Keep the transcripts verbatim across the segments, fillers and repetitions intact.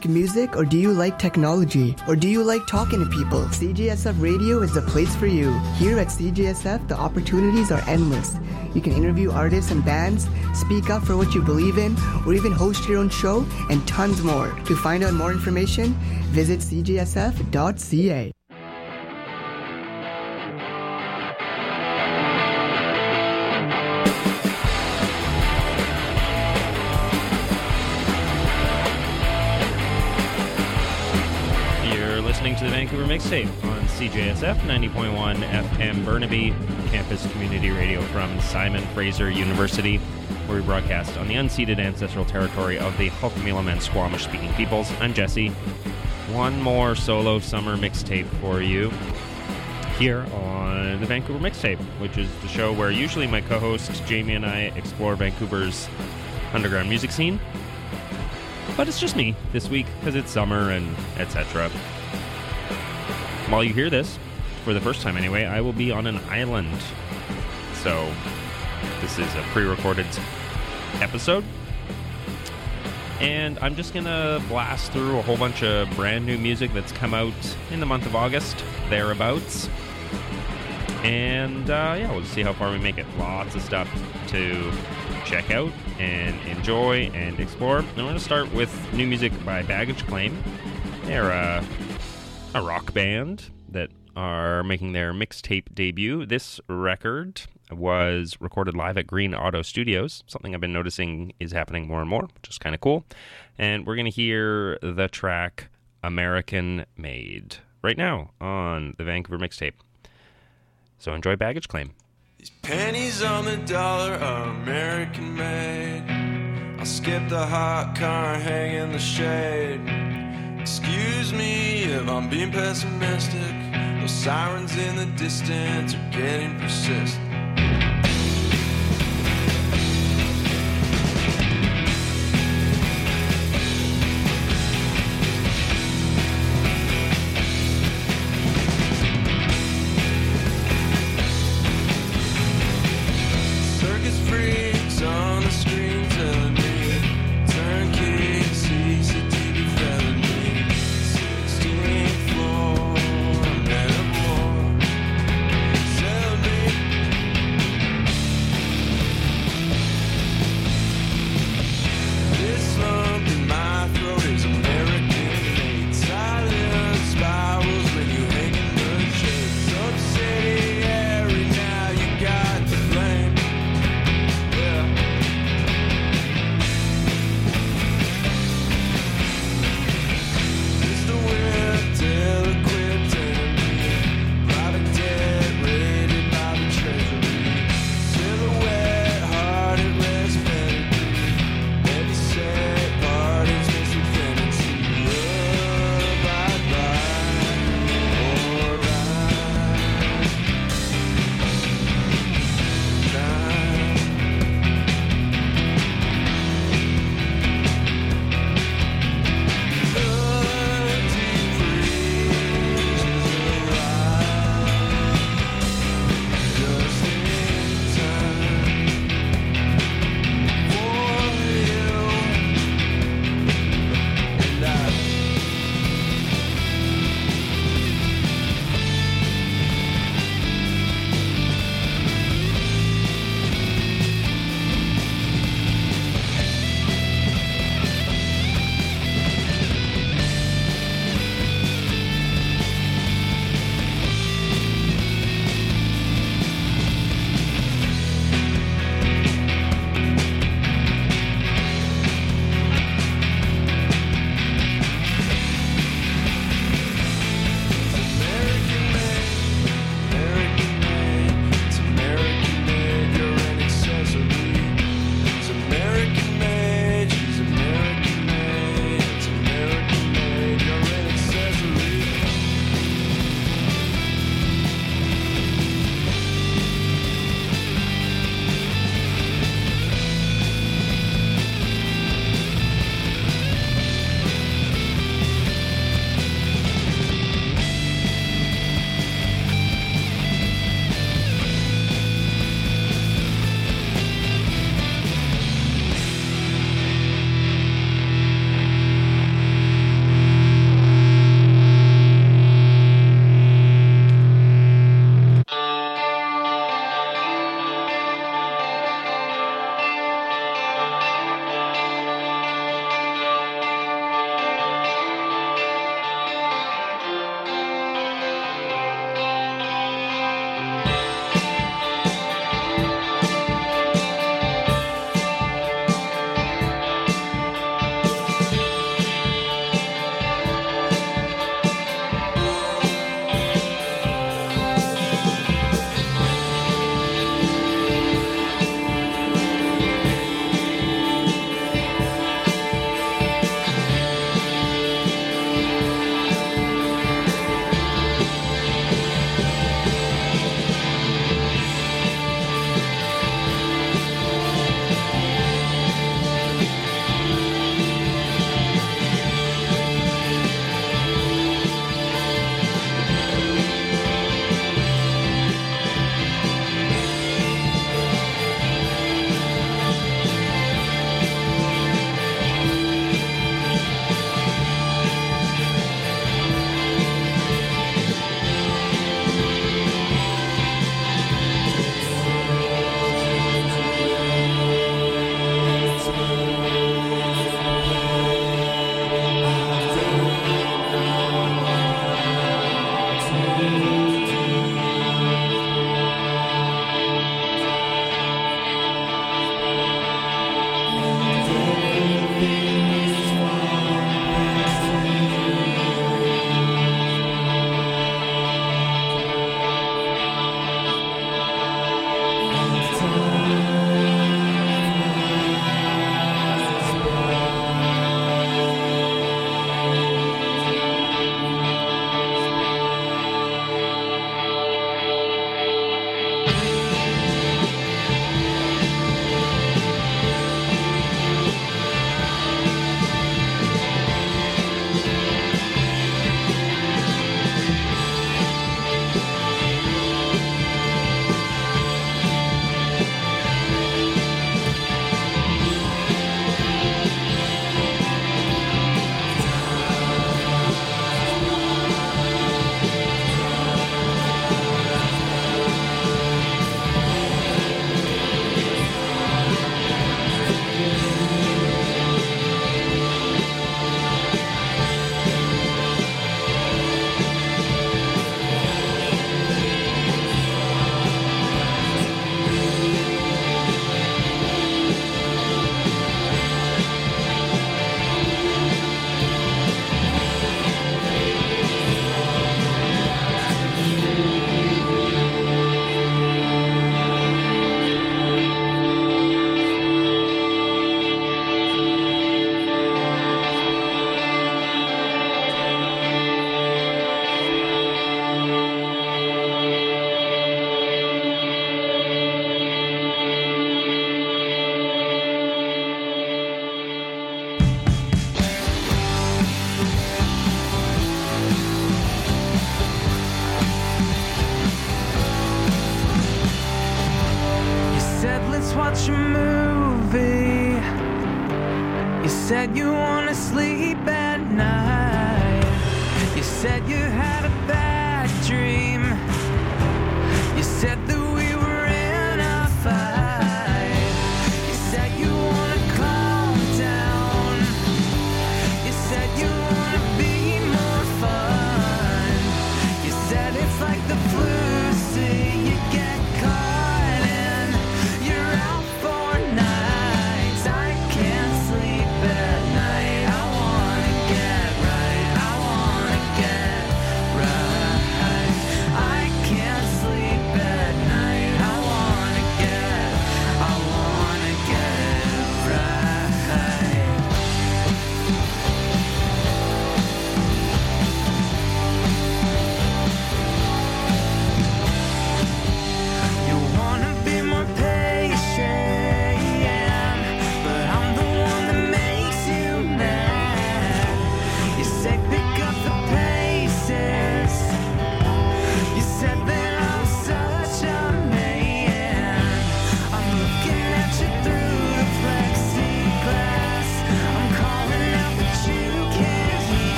Music, or do you like technology? Or do you like talking to people? C J S F Radio is the place for you. Here at C J S F, the opportunities are endless. You can interview artists and bands, speak up for what you believe in, or even host your own show, and tons more. To find out more information, visit c j s f dot c a. Listening to the Vancouver Mixtape on C J S F ninety point one F M Burnaby, campus community radio from Simon Fraser University, where we broadcast on the unceded ancestral territory of the Hulkmeelam and Squamish-speaking peoples. I'm Jesse. One more solo summer mixtape for you here on the Vancouver Mixtape, which is the show where usually my co-host Jamie and I explore Vancouver's underground music scene. But it's just me this week because it's summer and et cetera. While you hear this, for the first time anyway, I will be on an island. So, this is a pre-recorded episode. And I'm just going to blast through a whole bunch of brand new music that's come out in the month of August, thereabouts. And, uh, yeah, we'll just see how far we make it. Lots of stuff to check out and enjoy and explore. And we're going to start with new music by Baggage Claim. They're, uh... a rock band that are making their mixtape debut. This record was recorded live at Green Auto Studios, something I've been noticing is happening more and more, which is kind of cool. And we're going to hear the track American Made right now on the Vancouver Mixtape. So enjoy Baggage Claim. These pennies on the dollar are American made. I'll skip the hot car, hang in the shade. Excuse me if I'm being pessimistic. Those sirens in the distance are getting persistent. Circus freaks on the screen telling me turnkey C C T V felony. sixteenth floor, Metamore. Sell me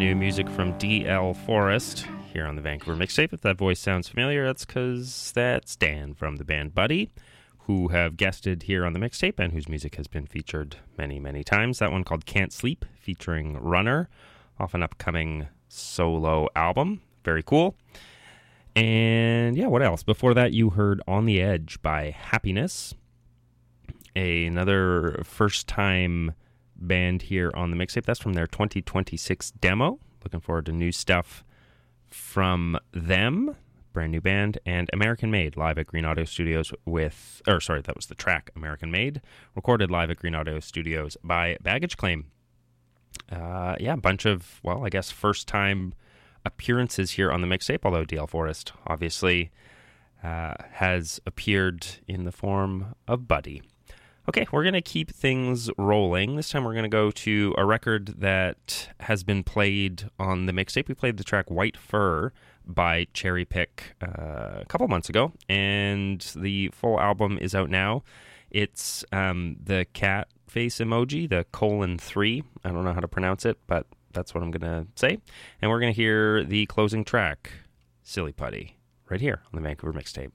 new music from D L Forest here on the Vancouver Mixtape. If that voice sounds familiar, that's because that's Dan from the band Buddy, who have guested here on the Mixtape and whose music has been featured many, many times. That one called Can't Sleep, featuring Runner, off an upcoming solo album. Very cool. And yeah, what else? Before that, you heard On the Edge by Happiness, another first-time band here on the Mixtape. That's from their twenty twenty-six demo. Looking forward to new stuff from them. Brand new band. And American Made, live at Green Audio Studios with, or sorry, that was the track American Made, recorded live at Green Audio Studios by Baggage Claim. Uh, yeah, a bunch of, well, I guess first-time appearances here on the Mixtape, although D L Forest obviously uh, has appeared in the form of Buddy. Okay, we're going to keep things rolling. This time we're going to go to a record that has been played on the Mixtape. We played the track White Fur by Cherry Pick uh, a couple months ago, and the full album is out now. It's um, the cat face emoji, the colon three. I don't know how to pronounce it, but that's what I'm going to say. And we're going to hear the closing track, Silly Putty, right here on the Vancouver Mixtape.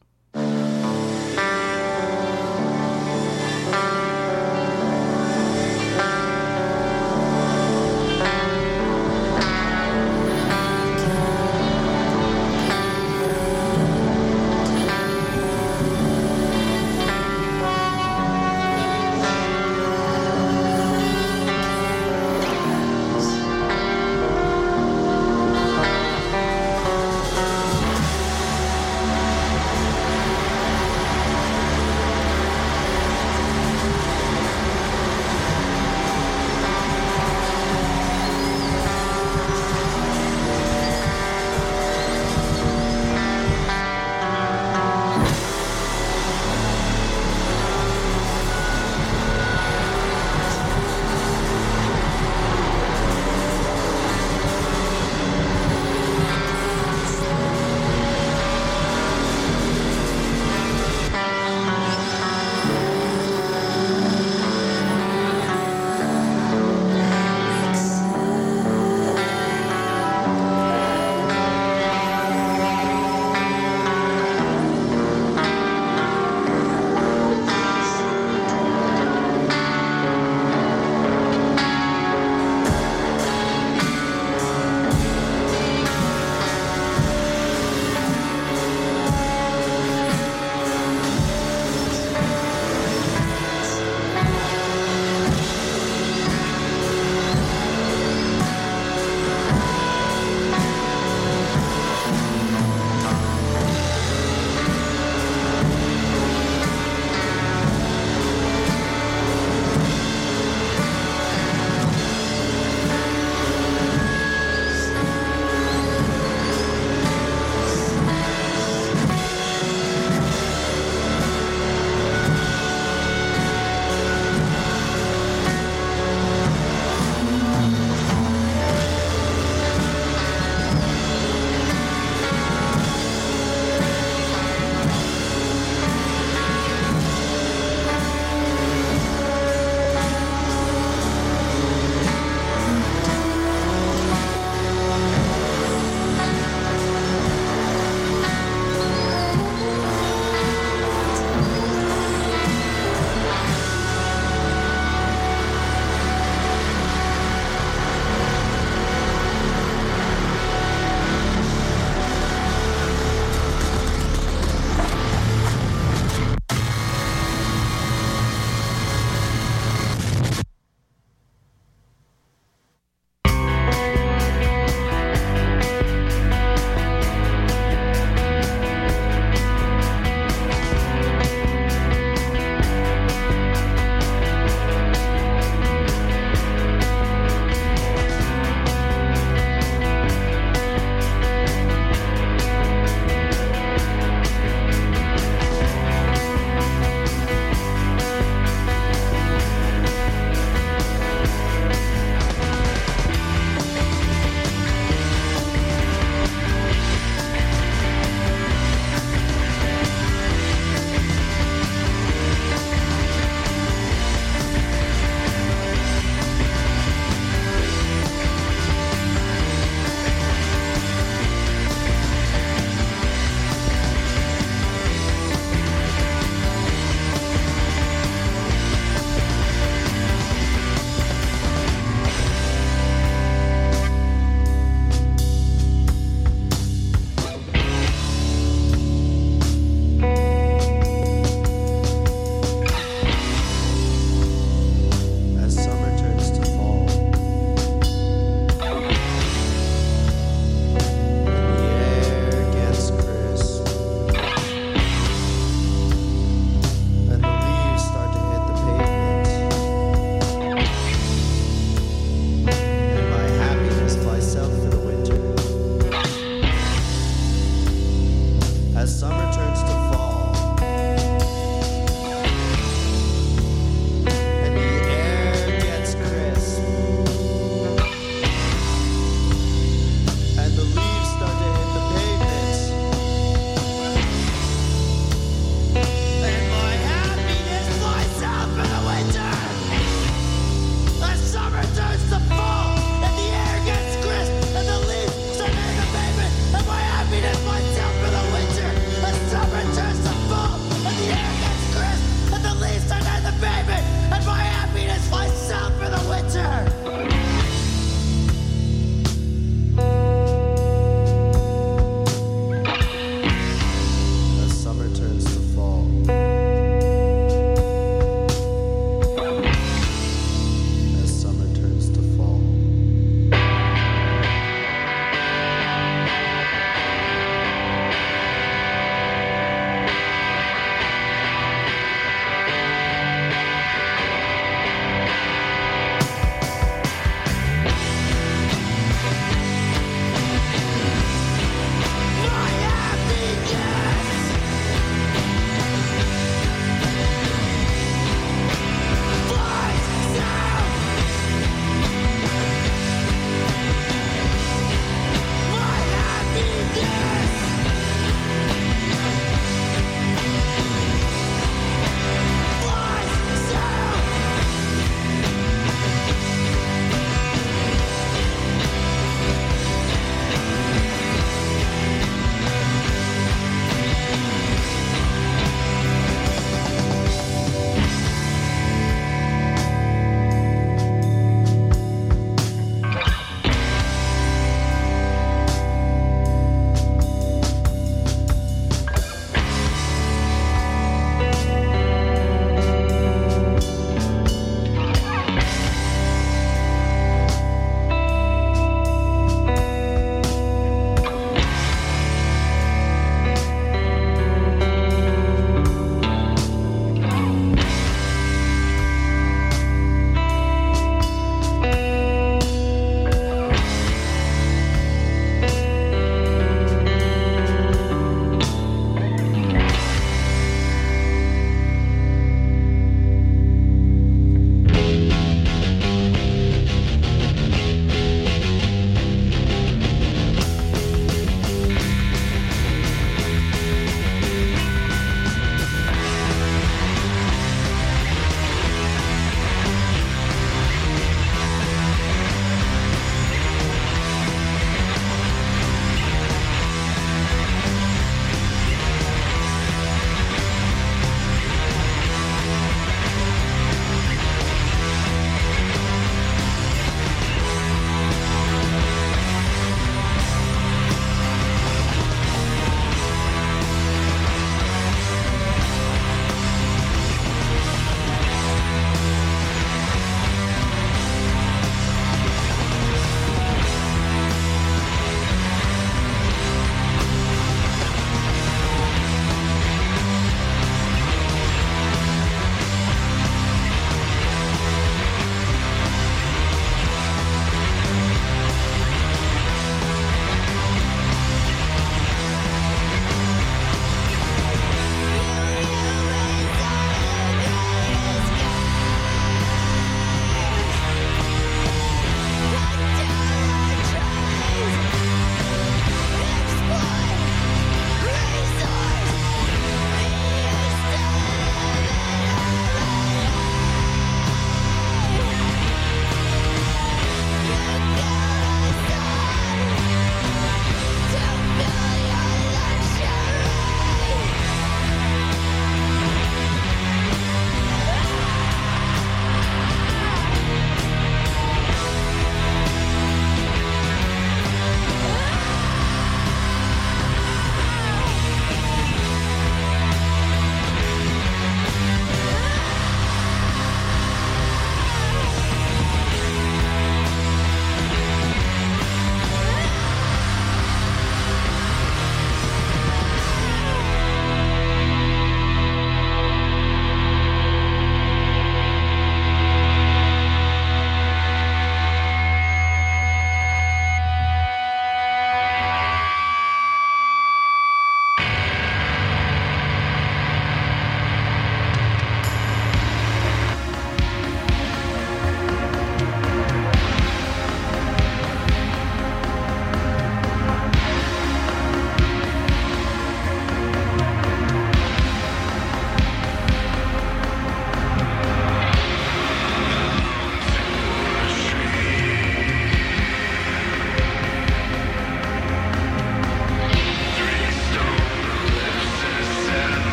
as summer turns to fall, and the air gets crisp, and the leaves start to hit the pavement, and my happiness flies out for the winter as summer turns to fall, and the air gets crisp, and the leaves start to hit the pavement, and my happiness flies out for the winter as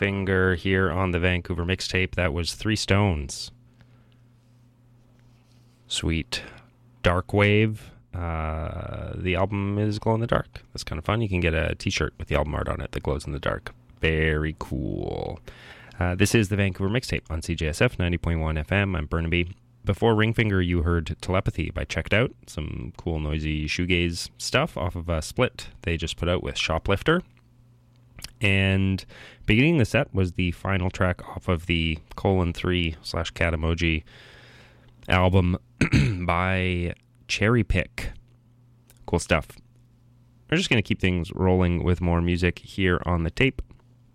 Finger here on the Vancouver mixtape. That was Three Stones. Sweet. Dark Wave. Uh, the album is Glow in the Dark. That's kind of fun. You can get a t-shirt with the album art on it that glows in the dark. Very cool. Uh, this is the Vancouver mixtape on C J S F ninety point one F M. I'm Burnaby. Before Ringfinger, you heard Telepathy by Checked Out. Some cool, noisy shoegaze stuff off of a split they just put out with Shoplifter. And beginning the set was the final track off of the colon three slash cat emoji album by Cherry Pick. Cool stuff. We're just going to keep things rolling with more music here on the tape.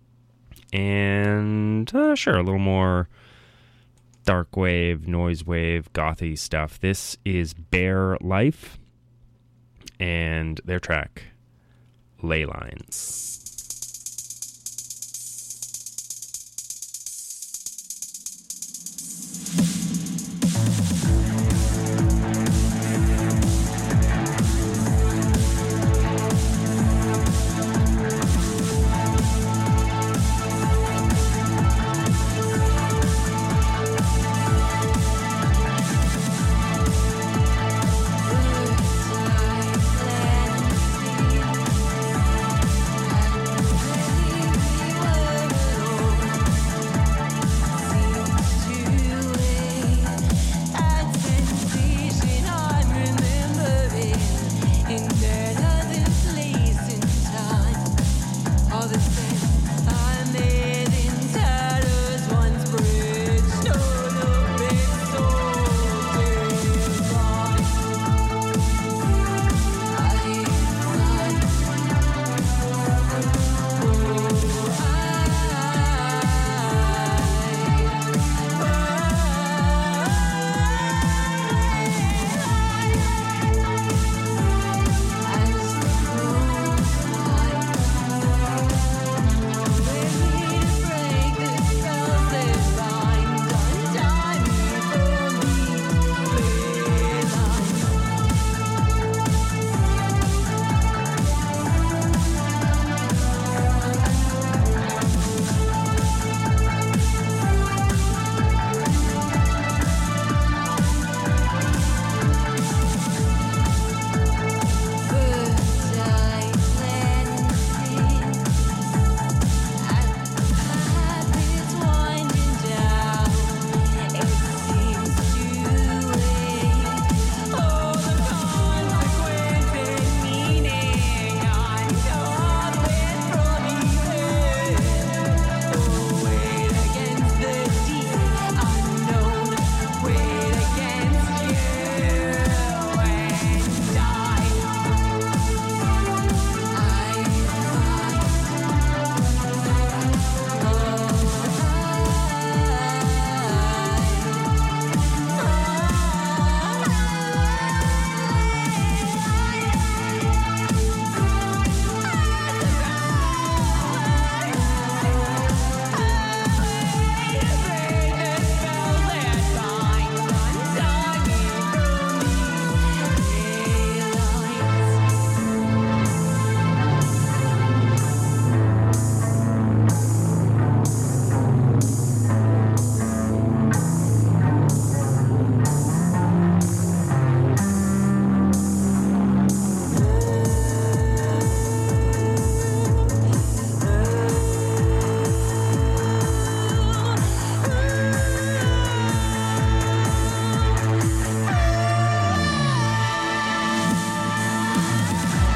And uh, sure, a little more dark wave, noise wave, gothy stuff. This is Bare Life and their track Ley Lines.